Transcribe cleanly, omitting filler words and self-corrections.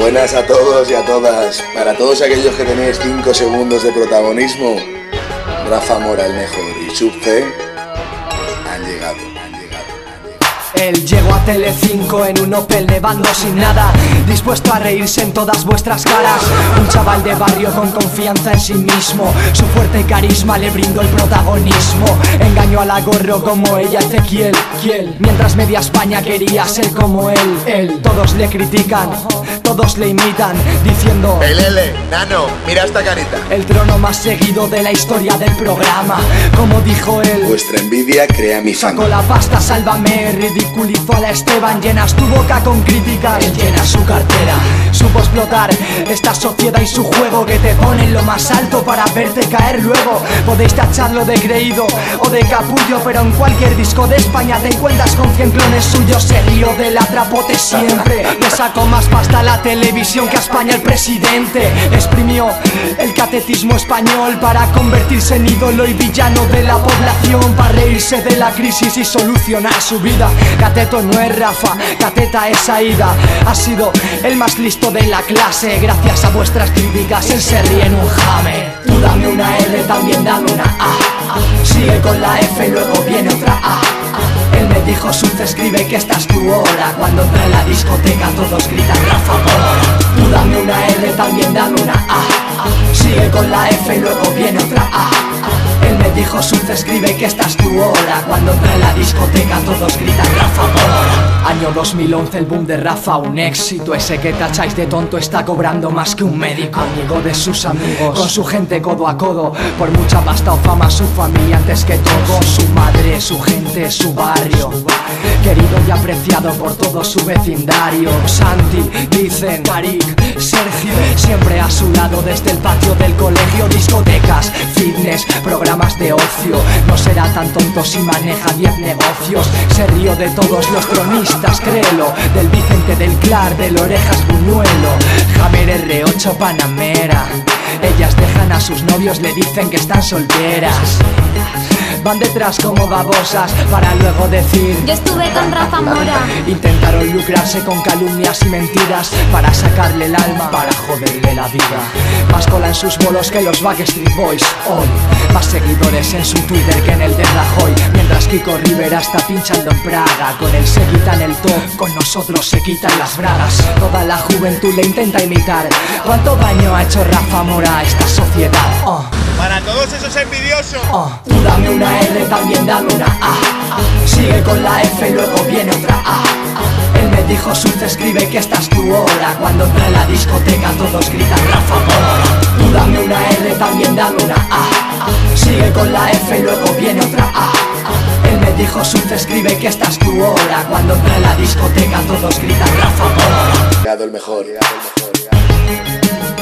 Buenas a todos y a todas. Para todos aquellos que tenéis 5 segundos de protagonismo, Rafa Mora el mejor y Subce han llegado. Él llegó a Telecinco en un Opel nevando sin nada, dispuesto a reírse en todas vuestras caras. Un chaval de barrio con confianza en sí mismo, su fuerte carisma le brindó el protagonismo. Engañó a la Gorro como ella Ezequiel, mientras media España quería ser como él. Todos le critican, todos le imitan, diciendo: Hey Lele, nano, mira esta carita. El trono más seguido de la historia del programa. Como dijo él: vuestra envidia crea mi fama. Sacó la pasta, sálvame, ridiculizó a la Esteban. Llenas tu boca con críticas, él llena su cartera. Supo explotar esta sociedad y su juego, que te pone en lo más alto para verte caer luego. Podéis tacharlo de creído o de capullo, pero en cualquier disco de España te encuentras con 100 clones suyos. Se rió del atrapote siempre, le sacó más pasta a la televisión que a España el presidente. Exprimió el catetismo español para convertirse en ídolo y villano de la población, para reírse de la crisis y solucionar su vida. Cateto no es Rafa, Cateta es Aida. Ha sido el más listo de la clase, gracias a vuestras críticas él se ríe en un jame. Tú dame una R, también dame una A. Sigue con la F, luego viene otra A. Él me dijo: Subce, escribe que esta es tu hora. Cuando entra en la discoteca todos gritan Rafa Mora. Tú dame una R, también dame una A. Sigue con la F, luego viene otra A. Él me dijo: Subce, escribe que esta es tu hora. Cuando entra en la discoteca todos gritan Rafa Mora. Año 2011, el boom de Rafa, un éxito. Ese que tacháis de tonto está cobrando más que un médico. Amigo de sus amigos, con su gente codo a codo. Por mucha pasta o fama, su familia antes que todo. Su madre, su gente, su barrio, querido y apreciado por todo su vecindario. Santi, dicen, Tarik, Sergio, siempre a su lado desde el patio del colegio. Discotecas, fitness, programas de ocio. No será tan tonto si maneja 10 negocios. Se rió de todos los cronistas, créelo. Del Vicente, del Clar, del Orejas Buñuelo. Hammer R8 Panamera. Ellas dejan a sus novios, le dicen que están solteras. Van detrás como babosas para luego decir: yo estuve con Rafa Mora. Intentaron lucrarse con calumnias y mentiras para sacarle el alma, para joderle la vida. Más cola en sus bolos que los Backstreet Boys hoy. Más seguidores en su Twitter que en el de Rajoy. Mientras Kiko Rivera está pinchando en Praga. Con él se quitan el top, con nosotros se quitan las bragas. Toda la juventud le intenta imitar. ¿Cuánto daño ha hecho Rafa Mora a esta sociedad? Para todos esos envidiosos. Tú dame una R, también dame una A. Sigue con la F, luego viene otra A. Él me dijo: Subce, escribe que esta es tu hora. Cuando entra en la discoteca todos gritan Rafa Mora. Tú dame una R, también dame una A. Sigue con la F, luego viene otra A. Él me dijo: Subce, escribe que esta es tu hora. Cuando entra en la discoteca todos gritan Rafa Mora. Llegado el mejor.